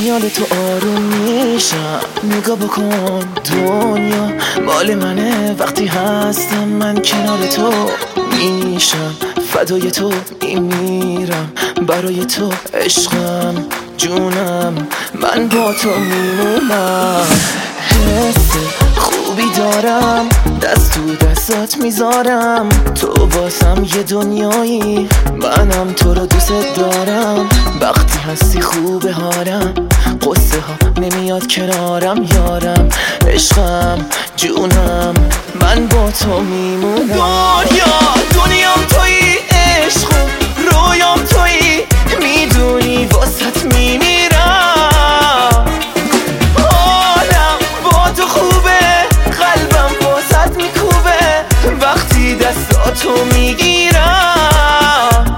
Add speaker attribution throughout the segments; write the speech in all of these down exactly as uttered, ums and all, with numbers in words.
Speaker 1: خیال تو آروم میشم. نگاه بکن دنیا مال منه، وقتی هستم من کنار تو میشم. فدای تو میمیرم، برای تو عشقم جونم، من با تو میمونم. حس خوبی دارم، دست تو دستات میذارم. تو واسم یه دنیایی، منم تو رو دوست دارم. وقتی هستی خوبه حالم، قصه ها نمیاد کنارم. یارم عشقم جونم، من با تو میمونم. دنیا دنیام تویی، عشق رویام تویی، میدونی واسط میمیرم. حالم با تو خوبه، قلبم واسط میکوبه وقتی دستاتو میگیرم.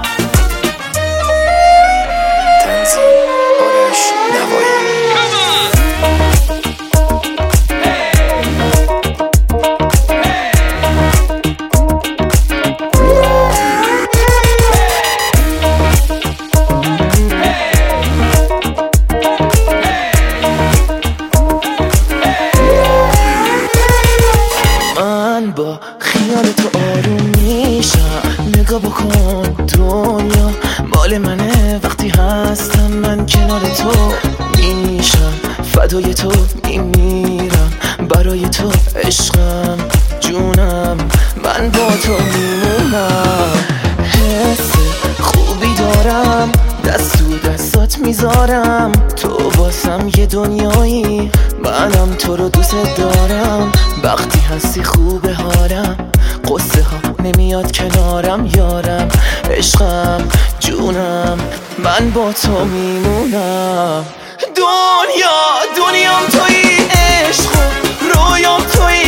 Speaker 2: تنظیم آرش نوایی.
Speaker 1: با خیال تو آروم میشم. نگاه بکن دنیا مال منه، وقتی هستم من کنار تو میشم. فدای تو میمیرم، برای تو عشقم جونم، من با تو میمونم. حس خوبی دارم، دست تو دستات میذارم. تو واسم یه دنیایی، منم تو رو دوست دارم. وقتی هستی خوبه حالم، قصه ها نمیاد کنارم. یارم عشقم جونم، من با تو میمونم. دنیا دنیام تویی، عشق رویام تویی،